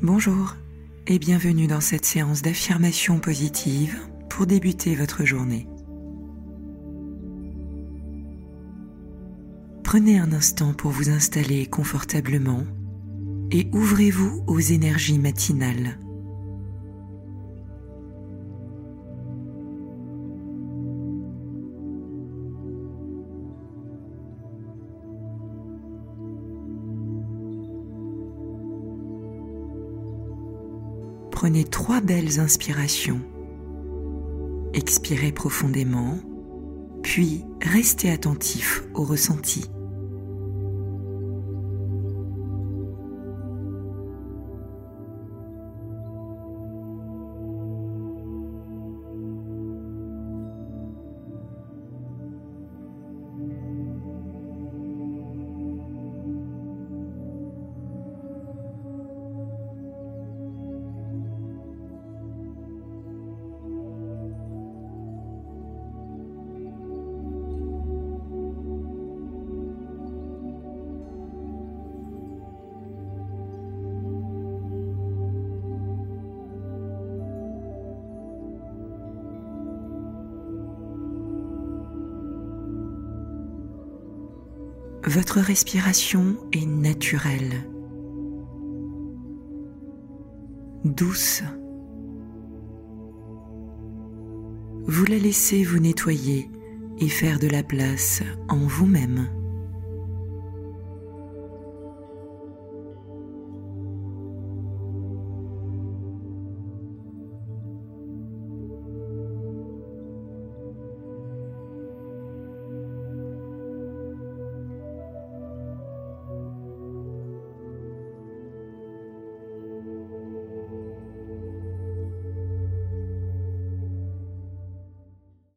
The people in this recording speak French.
Bonjour et bienvenue dans cette séance d'affirmation positive pour débuter votre journée. Prenez un instant pour vous installer confortablement et ouvrez-vous aux énergies matinales. Prenez 3 belles inspirations. Expirez profondément, puis restez attentif au ressenti. Votre respiration est naturelle, douce. Vous la laissez vous nettoyer et faire de la place en vous-même.